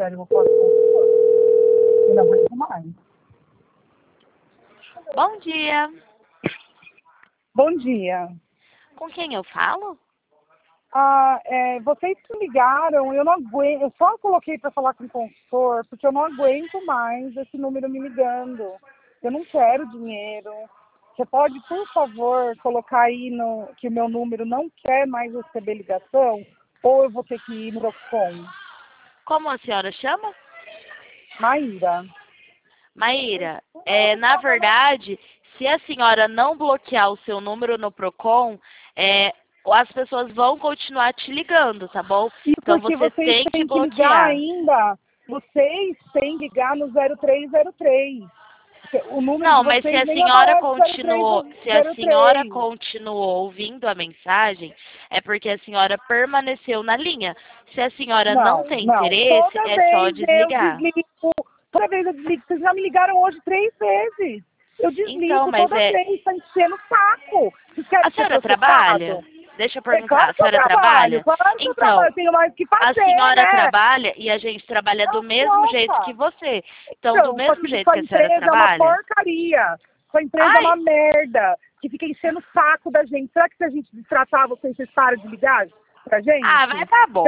quiserem, eu posso. Eu não aguento mais. Bom dia. Bom dia. Com quem eu falo? Vocês que ligaram, eu não aguento, eu só coloquei para falar com o consultor, porque eu não aguento mais esse número me ligando. Eu não quero dinheiro. Você pode, por favor, colocar aí que o meu número não quer mais receber ligação, ou eu vou ter que ir no Procon? Como a senhora chama? Maíra. Maíra, na verdade, se a senhora não bloquear o seu número no Procon, as pessoas vão continuar te ligando, tá bom? E Então porque você vocês tem que têm que ligar bloquear. ainda, vocês têm que ligar no 0303. O número de Não, mas se vocês a nem senhora aparece continuou, se a senhora 0303. continuou ouvindo a mensagem, é porque a senhora permaneceu na linha. Se a senhora não Não, tem não. interesse, Toda é só vez eu desligar. desligo. Toda vez eu desligo. Vocês já me ligaram hoje 3 vezes. Eu Então, desligo mas toda vez. Tá enchendo o saco. Vocês a querem ser senhora trabalha? processado? Deixa eu É perguntar, claro a que eu senhora trabalho. trabalha? Claro que eu Então, trabalho. Tenho mais o que a fazer, senhora né? trabalha e a gente trabalha do Não, mesmo jeito que nossa. você. Então, do Então, mesmo jeito sua que a senhora empresa é uma trabalha, porcaria. Sua empresa é ai, uma merda. Que fica enchendo o saco da gente. Será que se a gente destratar vocês param de ligar pra gente? vai tá bom.